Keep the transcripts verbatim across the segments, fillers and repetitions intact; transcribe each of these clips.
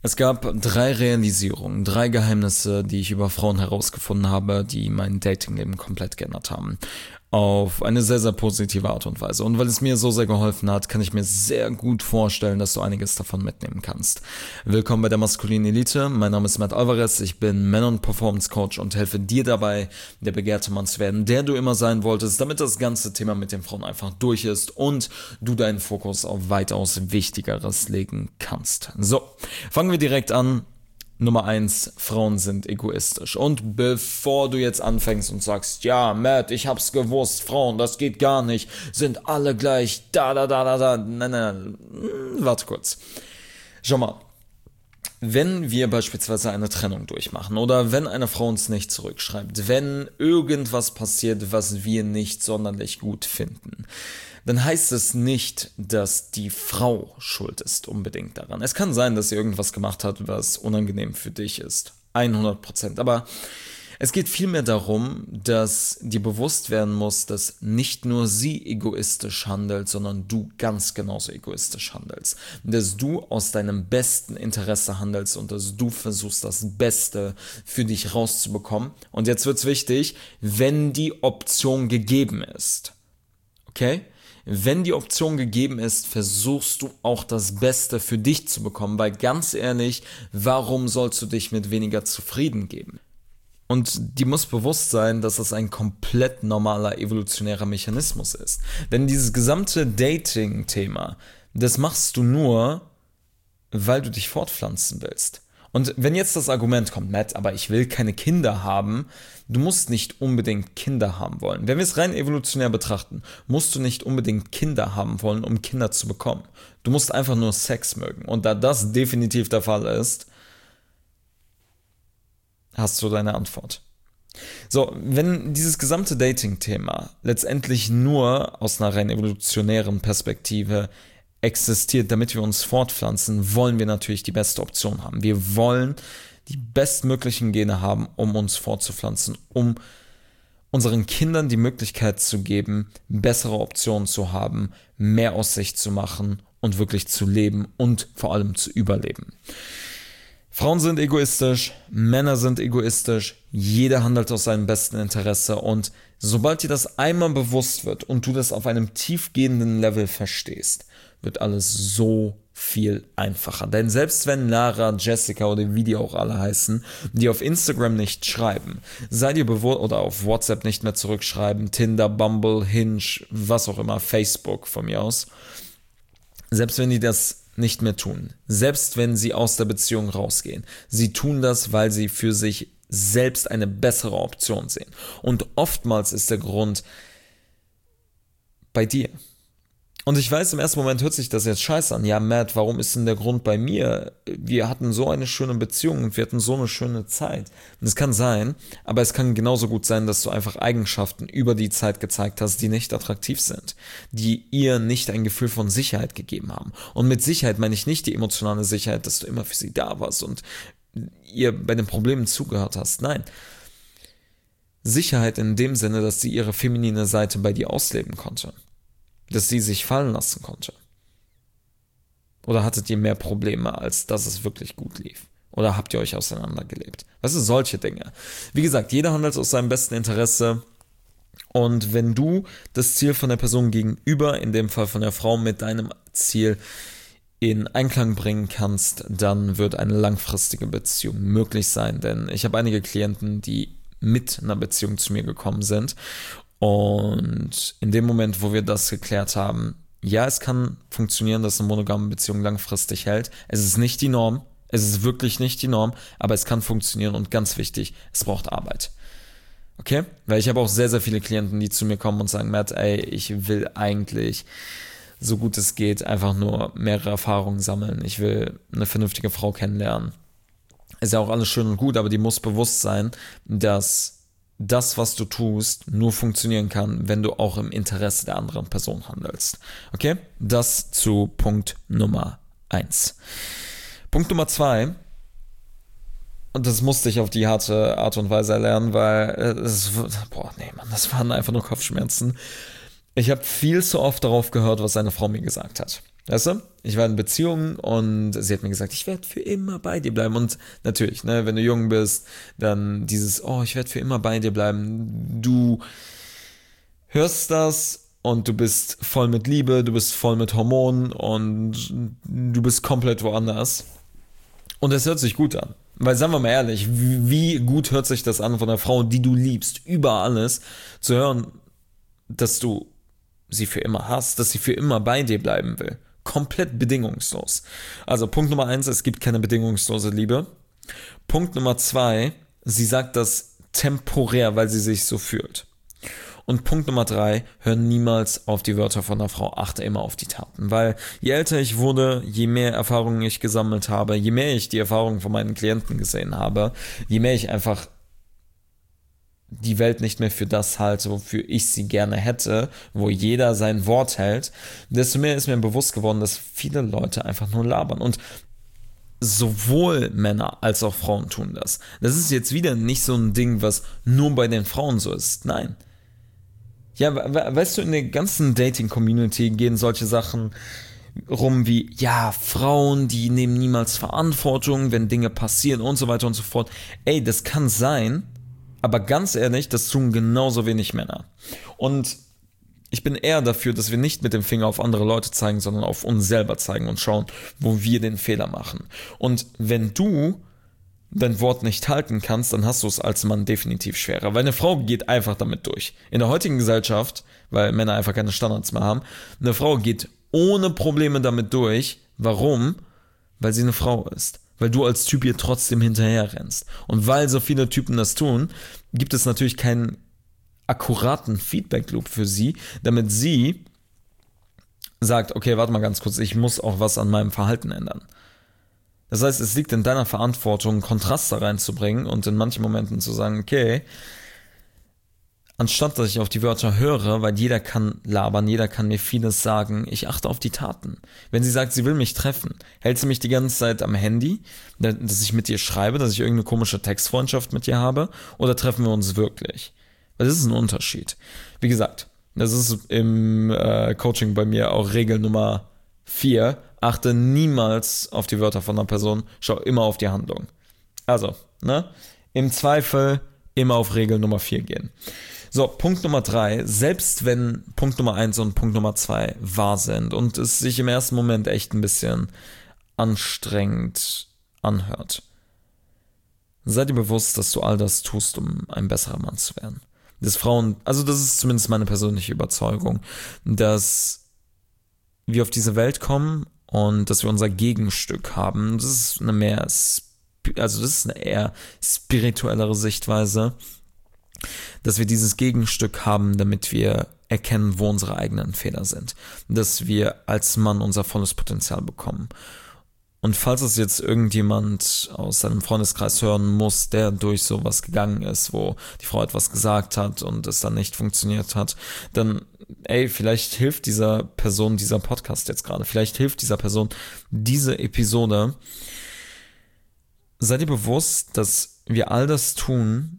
Es gab drei Realisierungen, drei Geheimnisse, die ich über Frauen herausgefunden habe, die mein Datingleben komplett geändert haben. Auf eine sehr, sehr positive Art und Weise. Und weil es mir so sehr geholfen hat, kann ich mir sehr gut vorstellen, dass du einiges davon mitnehmen kannst. Willkommen bei der Maskulinen Elite. Mein Name ist Matt Alvarez. Ich bin Man- und Performance Coach und helfe dir dabei, der begehrte Mann zu werden, der du immer sein wolltest, damit das ganze Thema mit den Frauen einfach durch ist und du deinen Fokus auf weitaus Wichtigeres legen kannst. So, fangen wir direkt an. Nummer eins, Frauen sind egoistisch. Und bevor du jetzt anfängst und sagst, ja, Matt, ich hab's gewusst, Frauen, das geht gar nicht, sind alle gleich, da, da, da, da, da, nein, nein, warte kurz. Schau mal, wenn wir beispielsweise eine Trennung durchmachen oder wenn eine Frau uns nicht zurückschreibt, wenn irgendwas passiert, was wir nicht sonderlich gut finden, dann heißt es nicht, dass die Frau schuld ist unbedingt daran. Es kann sein, dass sie irgendwas gemacht hat, was unangenehm für dich ist. hundert Prozent. Aber es geht vielmehr darum, dass dir bewusst werden muss, dass nicht nur sie egoistisch handelt, sondern du ganz genauso egoistisch handelst. Dass du aus deinem besten Interesse handelst und dass du versuchst, das Beste für dich rauszubekommen. Und jetzt wird's wichtig, wenn die Option gegeben ist. Okay? Wenn die Option gegeben ist, versuchst du auch das Beste für dich zu bekommen, weil ganz ehrlich, warum sollst du dich mit weniger zufrieden geben? Und dir muss bewusst sein, dass das ein komplett normaler evolutionärer Mechanismus ist. Denn dieses gesamte Dating-Thema, das machst du nur, weil du dich fortpflanzen willst. Und wenn jetzt das Argument kommt, Matt, aber ich will keine Kinder haben, du musst nicht unbedingt Kinder haben wollen. Wenn wir es rein evolutionär betrachten, musst du nicht unbedingt Kinder haben wollen, um Kinder zu bekommen. Du musst einfach nur Sex mögen. Und da das definitiv der Fall ist, hast du deine Antwort. So, wenn dieses gesamte Dating-Thema letztendlich nur aus einer rein evolutionären Perspektive existiert, damit wir uns fortpflanzen, wollen wir natürlich die beste Option haben. Wir wollen die bestmöglichen Gene haben, um uns fortzupflanzen, um unseren Kindern die Möglichkeit zu geben, bessere Optionen zu haben, mehr aus sich zu machen und wirklich zu leben und vor allem zu überleben. Frauen sind egoistisch, Männer sind egoistisch, jeder handelt aus seinem besten Interesse und sobald dir das einmal bewusst wird und du das auf einem tiefgehenden Level verstehst, wird alles so viel einfacher. Denn selbst wenn Lara, Jessica oder wie die auch alle heißen, die auf Instagram nicht schreiben, sei dir bewusst, oder auf WhatsApp nicht mehr zurückschreiben, Tinder, Bumble, Hinge, was auch immer, Facebook von mir aus, selbst wenn die das nicht mehr tun, selbst wenn sie aus der Beziehung rausgehen, sie tun das, weil sie für sich selbst eine bessere Option sehen. Und oftmals ist der Grund bei dir. Und ich weiß, im ersten Moment hört sich das jetzt scheiße an. Ja, Matt, warum ist denn der Grund bei mir? Wir hatten so eine schöne Beziehung und wir hatten so eine schöne Zeit. Und es kann sein, aber es kann genauso gut sein, dass du einfach Eigenschaften über die Zeit gezeigt hast, die nicht attraktiv sind, die ihr nicht ein Gefühl von Sicherheit gegeben haben. Und mit Sicherheit meine ich nicht die emotionale Sicherheit, dass du immer für sie da warst und ihr bei den Problemen zugehört hast. Nein. Sicherheit in dem Sinne, dass sie ihre feminine Seite bei dir ausleben konnte. Dass sie sich fallen lassen konnte? Oder hattet ihr mehr Probleme, als dass es wirklich gut lief? Oder habt ihr euch auseinandergelebt? Was ist solche Dinge? Wie gesagt, jeder handelt aus seinem besten Interesse. Und wenn du das Ziel von der Person gegenüber, in dem Fall von der Frau, mit deinem Ziel in Einklang bringen kannst, dann wird eine langfristige Beziehung möglich sein. Denn ich habe einige Klienten, die mit einer Beziehung zu mir gekommen sind. Und in dem Moment, wo wir das geklärt haben, ja, es kann funktionieren, dass eine monogame Beziehung langfristig hält. Es ist nicht die Norm, es ist wirklich nicht die Norm, aber es kann funktionieren und ganz wichtig, es braucht Arbeit. Okay? Weil ich habe auch sehr, sehr viele Klienten, die zu mir kommen und sagen, Matt, ey, ich will eigentlich, so gut es geht, einfach nur mehrere Erfahrungen sammeln. Ich will eine vernünftige Frau kennenlernen. Ist ja auch alles schön und gut, aber die muss bewusst sein, dass das, was du tust, nur funktionieren kann, wenn du auch im Interesse der anderen Person handelst. Okay? Das zu Punkt Nummer eins. Punkt Nummer zwei, und das musste ich auf die harte Art und Weise erlernen, weil es, boah, nee, Mann, das waren einfach nur Kopfschmerzen. Ich habe viel zu oft darauf gehört, was eine Frau mir gesagt hat. Weißt du? Ich war in Beziehung und sie hat mir gesagt, ich werde für immer bei dir bleiben. Und natürlich, ne, wenn du jung bist, dann dieses, oh, ich werde für immer bei dir bleiben. Du hörst das und du bist voll mit Liebe, du bist voll mit Hormonen und du bist komplett woanders. Und es hört sich gut an. Weil, sagen wir mal ehrlich, wie gut hört sich das an von einer Frau, die du liebst, über alles, zu hören, dass du sie für immer hast, dass sie für immer bei dir bleiben will. Komplett bedingungslos. Also Punkt Nummer eins, es gibt keine bedingungslose Liebe. Punkt Nummer zwei, sie sagt das temporär, weil sie sich so fühlt. Und Punkt Nummer drei, hör niemals auf die Wörter von einer Frau, achte immer auf die Taten. Weil je älter ich wurde, je mehr Erfahrungen ich gesammelt habe, je mehr ich die Erfahrungen von meinen Klienten gesehen habe, je mehr ich einfach die Welt nicht mehr für das halte, wofür ich sie gerne hätte, wo jeder sein Wort hält, desto mehr ist mir bewusst geworden, dass viele Leute einfach nur labern. Und sowohl Männer als auch Frauen tun das. Das ist jetzt wieder nicht so ein Ding, was nur bei den Frauen so ist. Nein. Ja, weißt du, in der ganzen Dating-Community gehen solche Sachen rum wie, ja, Frauen, die nehmen niemals Verantwortung, wenn Dinge passieren und so weiter und so fort. Ey, das kann sein, aber ganz ehrlich, das tun genauso wenig Männer. Und ich bin eher dafür, dass wir nicht mit dem Finger auf andere Leute zeigen, sondern auf uns selber zeigen und schauen, wo wir den Fehler machen. Und wenn du dein Wort nicht halten kannst, dann hast du es als Mann definitiv schwerer. Weil eine Frau geht einfach damit durch. In der heutigen Gesellschaft, weil Männer einfach keine Standards mehr haben, eine Frau geht ohne Probleme damit durch. Warum? Weil sie eine Frau ist. Weil du als Typ ihr trotzdem hinterher rennst. Und weil so viele Typen das tun, gibt es natürlich keinen akkuraten Feedback-Loop für sie, damit sie sagt, okay, warte mal ganz kurz, ich muss auch was an meinem Verhalten ändern. Das heißt, es liegt in deiner Verantwortung, Kontraste reinzubringen und in manchen Momenten zu sagen, okay, anstatt dass ich auf die Wörter höre, weil jeder kann labern, jeder kann mir vieles sagen, ich achte auf die Taten. Wenn sie sagt, sie will mich treffen, hält sie mich die ganze Zeit am Handy, dass ich mit ihr schreibe, dass ich irgendeine komische Textfreundschaft mit ihr habe, oder treffen wir uns wirklich? Weil das ist ein Unterschied. Wie gesagt, das ist im äh, Coaching bei mir auch Regel Nummer vier. Achte niemals auf die Wörter von einer Person, schau immer auf die Handlung. Also, ne? Im Zweifel immer auf Regel Nummer vier gehen. So, Punkt Nummer drei, selbst wenn Punkt Nummer eins und Punkt Nummer zwei wahr sind und es sich im ersten Moment echt ein bisschen anstrengend anhört, sei dir bewusst, dass du all das tust, um ein besserer Mann zu werden. Dass Frauen, also das ist zumindest meine persönliche Überzeugung, dass wir auf diese Welt kommen und dass wir unser Gegenstück haben. Das ist eine mehr, also das ist eine eher spirituellere Sichtweise, dass wir dieses Gegenstück haben, damit wir erkennen, wo unsere eigenen Fehler sind. Dass wir als Mann unser volles Potenzial bekommen. Und falls es jetzt irgendjemand aus seinem Freundeskreis hören muss, der durch sowas gegangen ist, wo die Frau etwas gesagt hat und es dann nicht funktioniert hat, dann, ey, vielleicht hilft dieser Person dieser Podcast jetzt gerade. Vielleicht hilft dieser Person diese Episode. Sei dir bewusst, dass wir all das tun,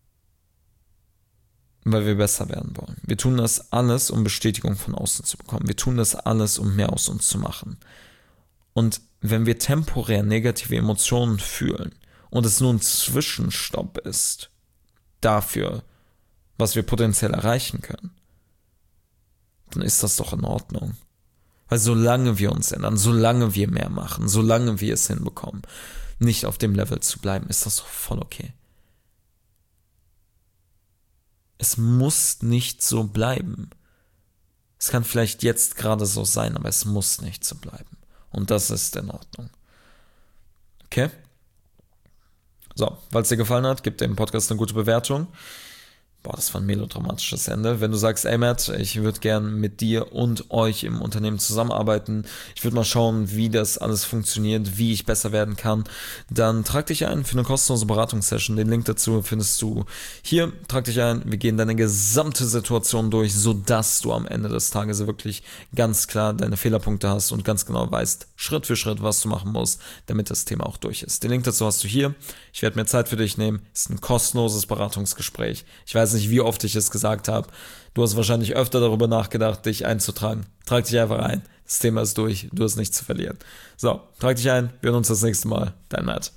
weil wir besser werden wollen. Wir tun das alles, um Bestätigung von außen zu bekommen. Wir tun das alles, um mehr aus uns zu machen. Und wenn wir temporär negative Emotionen fühlen und es nur ein Zwischenstopp ist dafür, was wir potenziell erreichen können, dann ist das doch in Ordnung. Weil solange wir uns ändern, solange wir mehr machen, solange wir es hinbekommen, nicht auf dem Level zu bleiben, ist das doch voll okay. Es muss nicht so bleiben. Es kann vielleicht jetzt gerade so sein, aber es muss nicht so bleiben. Und das ist in Ordnung. Okay? So, falls dir gefallen hat, gib dem Podcast eine gute Bewertung. Boah, das war ein melodramatisches Ende. Wenn du sagst, ey Matt, ich würde gern mit dir und euch im Unternehmen zusammenarbeiten, ich würde mal schauen, wie das alles funktioniert, wie ich besser werden kann, dann trag dich ein für eine kostenlose Beratungssession. Den Link dazu findest du hier. Trag dich ein, wir gehen deine gesamte Situation durch, sodass du am Ende des Tages wirklich ganz klar deine Fehlerpunkte hast und ganz genau weißt, Schritt für Schritt, was du machen musst, damit das Thema auch durch ist. Den Link dazu hast du hier. Ich werde mir Zeit für dich nehmen. Es ist ein kostenloses Beratungsgespräch. Ich weiß, weiß nicht, wie oft ich es gesagt habe. Du hast wahrscheinlich öfter darüber nachgedacht, dich einzutragen. Trag dich einfach ein. Das Thema ist durch. Du hast nichts zu verlieren. So, trag dich ein. Wir hören uns das nächste Mal. Dein Matt.